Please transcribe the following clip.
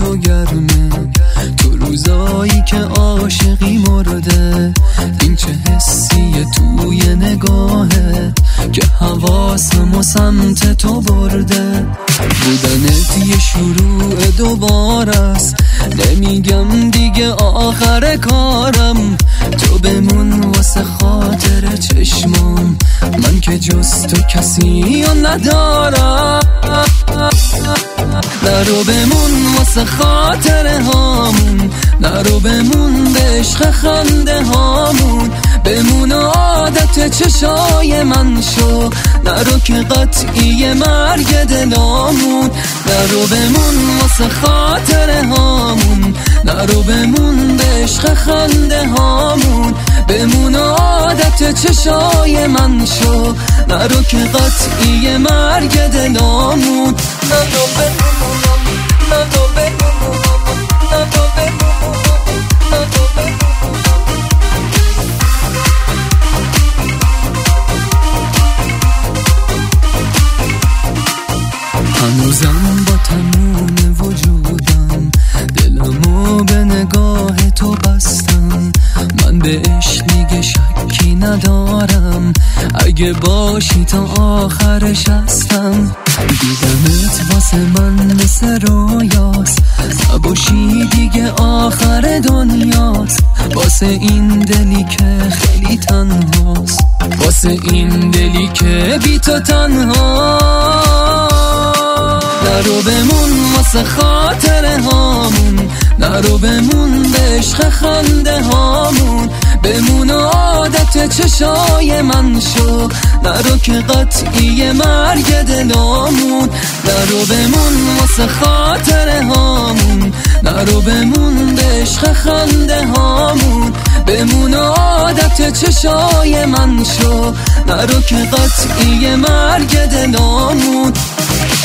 و گرمه، تو روزایی که عاشقی مرده. این چه حسیه توی نگاهت که حواسم و سمت تو برده. بودنت یه شروع دوباره است، نمیگم دیگه آخر کارم. تو بمون واسه خاطر چشمام، من که جز تو کسی رو ندارم. نرو بمون واسه خاطر هامون، نرو بمون به عشق خنده هامون. بمون عادت چشای من شو، نرو که قطعی مرگ دلامون. نرو بمون واسه خاطر هامون، نرو بمون به عشق خنده هامون. بمون عادت چشای من شو، نرو که قطعی مرگ دلامون. نرو بمون، نرو بمون، نرو بمون، نرو بمون. هنوزم با تموم وجودم دلمو به نگاه تو بستم. من بهش دیگه شکی ندارم، اگه باشی تا آخرش هستم. دیدمت واسه من مثل رویاست، نباشی دیگه آخر دنیاست. واسه این دلی که خیلی تنهاست، واسه این دلی که بی تو تنهاست. نرو بمون واسه خاطر هامون، نرو بمون به عشق خنده هامون. بمون عادت چشای من شو، نرو که قطعی مرگ دلامون. نرو بمون واسه خاطر هامون، نرو بمون به عشق خنده هامون. بمون عادت چشای من شو، نرو که قطعی مرگ دلامون.